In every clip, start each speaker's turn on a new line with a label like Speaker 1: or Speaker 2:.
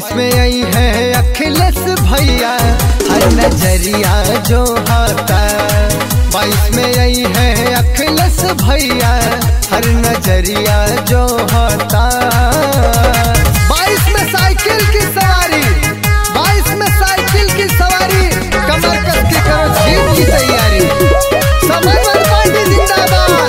Speaker 1: 22 में आई है अखिलेश भैया, हर नजरिया जो हाथा। 22 में आई है अखिलेश भैया, हर नजरिया जो हाथा। 22 में साइकिल की सवारी, 22 में साइकिल की सवारी, कमर कस के करो जीत की तैयारी। समाजवादी पार्टी जिंदाबाद,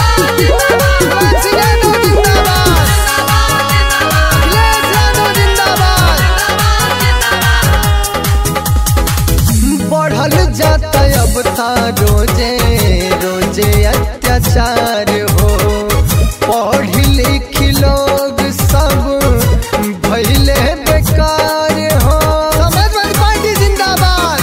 Speaker 1: बढ़ल जाता अब था रोजे रोजे अत्याचार हो। पढ़ी लिखी लोग सब भइले बेकार हो। समाजवादी पार्टी जिंदाबाद।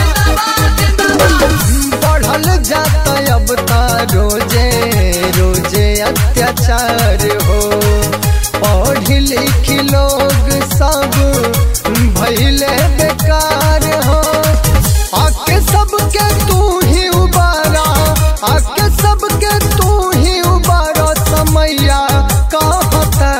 Speaker 1: बढ़ल जाता अब था रोजे रोजे अत्याचार हो। पढ़ी लिखी लोग सब भइले बेकार हो। आके सबके तू ही उबारा, आके सबके तू ही उबारा, समैया कहता।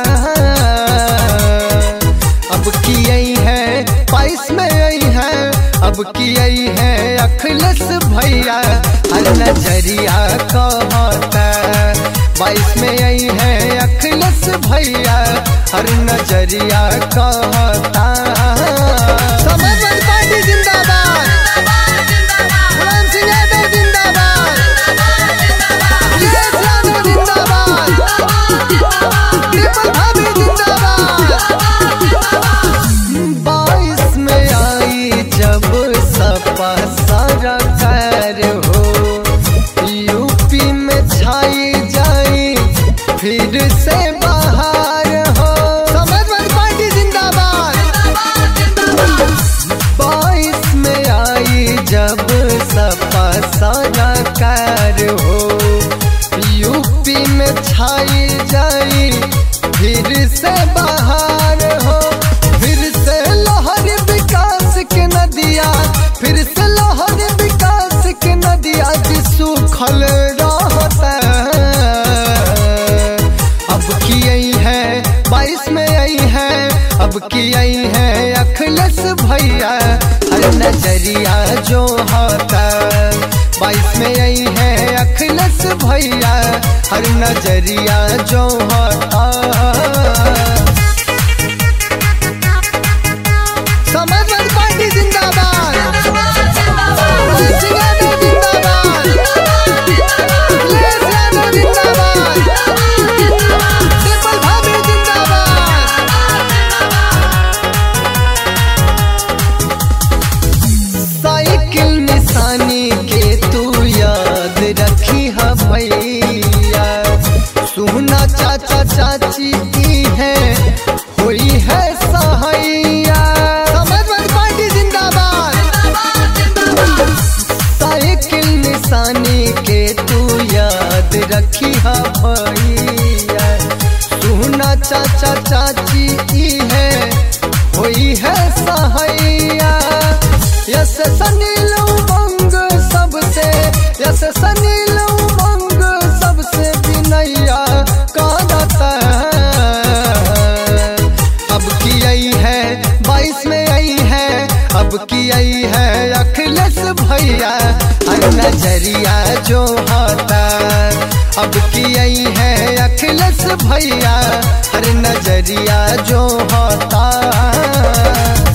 Speaker 1: अब की आई है 22 में आई है, अब की आई है अखिलेश भैया, हर नजरिया कहता। 22 में आई है अखिलेश भैया, हर नजरिया कहता। समाजवादी पार्टी जिंदाबाद, मुलायम सिंह यादव जिंदाबाद, अखिलेश यादव जिंदाबाद, डिम्पल भाभी जिंदाबाद। 22 में आई जब सपा सरकार हो, यूपी में छाई जाई फिर से बाहर हो। समाजवादी पार्टी जिंदाबाद। 22 में आई जब सपा सरकार हो, यूपी में छाई जाई फिर से बाहर हो। फिर से लहर विकास के नदिया, फिर से लहर विकास के नदिया जी सूखल रहता। अब की आई है 22 में आई है, अब की आई है अखिलेश भैया, हर नजरिया जो हाथा। 22 में आई है अखिलेश भैया, हर नजरिया जो हाथा। समाजवादी पार्टी जिंदाबाद, मुलायम सिंह यादव जिंदाबाद, अखिलेश यादव जिंदाबाद, डिम्पल भाभी जिंदाबाद। साइकिल निशानी के तू याद रखी है भैया, सुना चाचा चाची की है हुई है सहाइया। समाजवादी पार्टी जिंदाबाद। साइकिल निशानी के तू याद रखी है भैया, सुना चाचा चाची की है हुई है सहाइया। यस सनील उमंग सबसे, यस सनील उमंग सबसे विनैया कहता। अब की आई है 22 में आई है, अब की आई है अखिलेश भैया, हर नजरिया जो हाथा। अब की आई है अखिलेश भैया, हर नजरिया जो हाथा।